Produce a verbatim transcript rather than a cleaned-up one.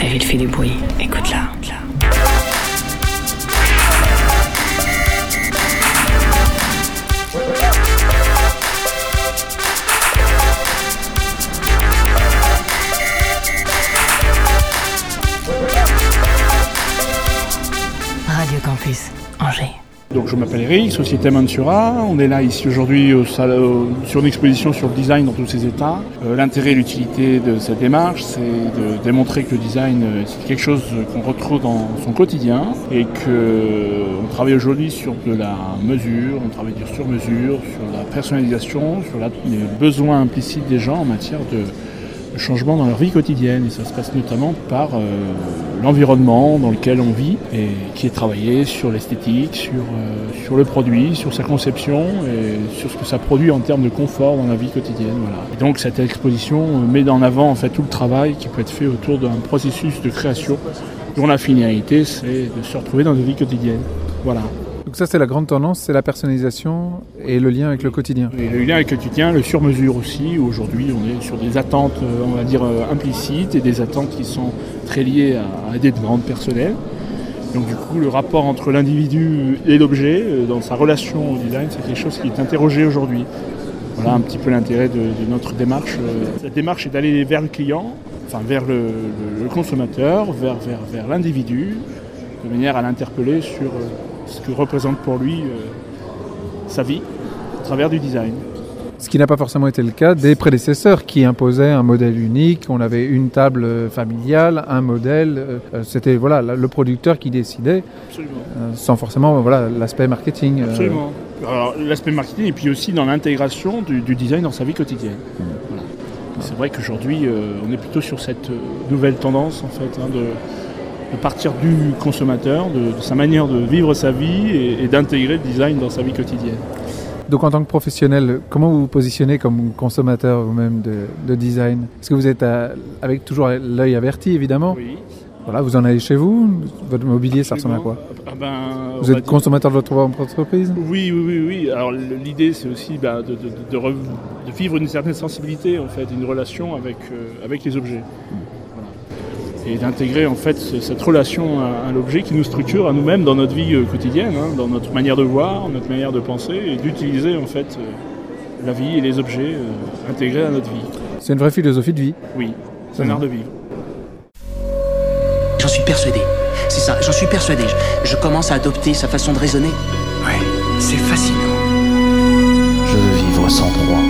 ville fait du bruit. Écoute-la. Là. Radio Campus Angers. Donc je m'appelle Eric, Société Mansura. On est là ici aujourd'hui au, au, sur une exposition sur le design dans tous ses états. Euh, l'intérêt et l'utilité de cette démarche, c'est de démontrer que le design, c'est quelque chose qu'on retrouve dans son quotidien et qu'on travaille aujourd'hui sur de la mesure, on travaille sur mesure, sur la personnalisation, sur la, les besoins implicites des gens en matière de le changement dans leur vie quotidienne, et ça se passe notamment par euh, l'environnement dans lequel on vit et qui est travaillé sur l'esthétique, sur, euh, sur le produit, sur sa conception et sur ce que ça produit en termes de confort dans la vie quotidienne. Voilà. Et donc cette exposition met en avant en fait tout le travail qui peut être fait autour d'un processus de création dont la finalité c'est de se retrouver dans une vie quotidienne. Voilà. Donc ça c'est la grande tendance, c'est la personnalisation et le lien avec le quotidien. Et le lien avec le quotidien, le sur-mesure aussi. Aujourd'hui on est sur des attentes, on va dire, implicites et des attentes qui sont très liées à des demandes personnelles. Donc du coup le rapport entre l'individu et l'objet dans sa relation au design, c'est quelque chose qui est interrogé aujourd'hui. Voilà un petit peu l'intérêt de, de notre démarche. Cette démarche est d'aller vers le client, enfin vers le, le, le consommateur, vers, vers, vers l'individu, de manière à l'interpeller sur ce que représente pour lui euh, sa vie à travers du design. Ce qui n'a pas forcément été le cas des prédécesseurs qui imposaient un modèle unique. On avait une table familiale, un modèle. Euh, c'était voilà, le producteur qui décidait, euh, sans forcément voilà, l'aspect marketing. Absolument. Euh... Alors, l'aspect marketing et puis aussi dans l'intégration du, du design dans sa vie quotidienne. Mmh. Voilà. C'est vrai qu'aujourd'hui, euh, on est plutôt sur cette euh, nouvelle tendance en fait, hein, de de partir du consommateur, de, de sa manière de vivre sa vie et, et d'intégrer le design dans sa vie quotidienne. Donc en tant que professionnel, comment vous vous positionnez comme consommateur vous-même de, de design ? Est-ce que vous êtes à, avec toujours l'œil averti évidemment ? Oui. Voilà, vous en avez chez vous ? Votre mobilier, ça ressemble à quoi ? ah ben, Vous êtes consommateur de votre entreprise ? Oui, oui, oui, oui. Alors l'idée c'est aussi bah, de, de, de, de, re, de vivre une certaine sensibilité, en fait, une relation avec, euh, avec les objets. Et d'intégrer en fait cette relation à, à l'objet qui nous structure à nous-mêmes dans notre vie quotidienne, hein, dans notre manière de voir, notre manière de penser, et d'utiliser en fait euh, la vie et les objets euh, intégrés à notre vie. C'est une vraie philosophie de vie. Oui, c'est un art de vivre. J'en suis persuadé, c'est ça, j'en suis persuadé. Je, je commence à adopter sa façon de raisonner. Ouais, c'est fascinant. Je veux vivre sans droit.